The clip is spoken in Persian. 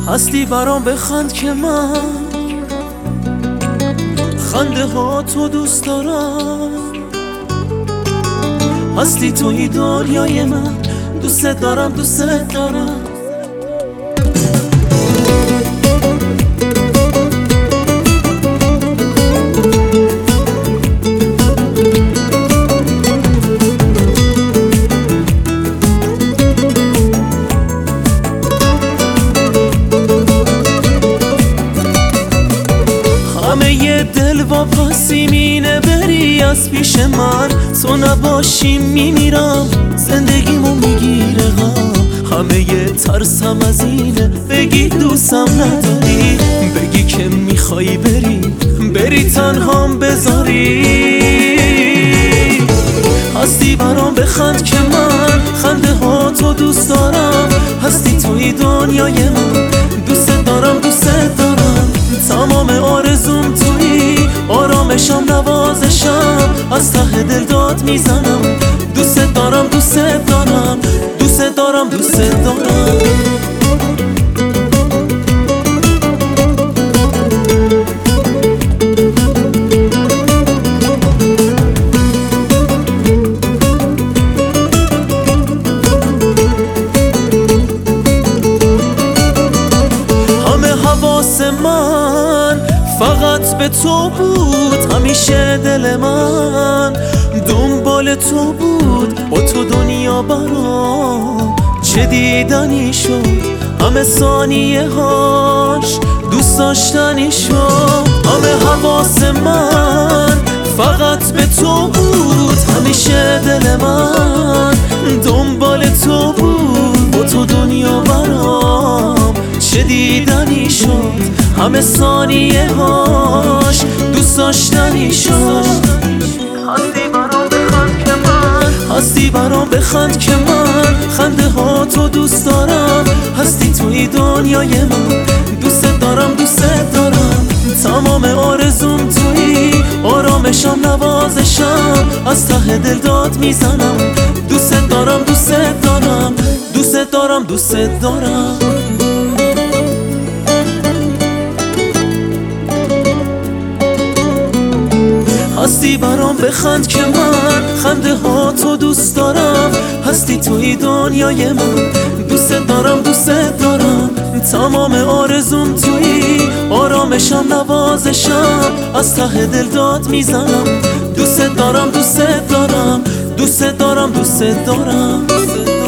هستی برام بخند که من خنده ها تو دوست دارم. هستی توی دنیای من، دوست دارم دوست دارم. همه دل واپسی مینه بری از پیش من، تو نباشی میمیرم زندگیمو میگیره غم. همه ترسم از اینه بگی دوستم نداری، بگی که میخوای بری تنهام بذاری. هستی برام بخند که من خنده ها تو دوست دارم. هستی توی دنیای من، دوست دارم دوست دارم. تمام آرزوم تویی، آرامشم نوازشم، از ته دل داد میزنم. دوست دارم دوست دارم دوست دارم دوست دارم. حواس من فقط به تو بود، همیشه دل من دنبال تو بود. با تو دنیا برام چه دیدنی شد، همه ثانیه هاش دوست داشتنی شد. همه حواس من فقط به تو بود، همیشه دل من دنبال تو بود. با تو دنیا برام چه دیدنی شد، همه ثانیه هاش دوست داشتنی شد. هستی برام بخند که من خنده ها تو دوست دارم. هستی توی دنیای من، دوست دارم دوست دارم. تمام آرزوم توی، آرامشم نوازشم، از ته دل داد میزنم. دوست دارم دوست دارم دوست دارم دوست دارم. هستی برام بخند که من خنده ها تو دوست دارم. هستی توی دنیای من، دوست دارم دوست دارم. تمام آرزوم توی، آرامشم نوازشم، از ته دل داد میزنم. دوست دارم دوست دارم دوست دارم دوست دارم.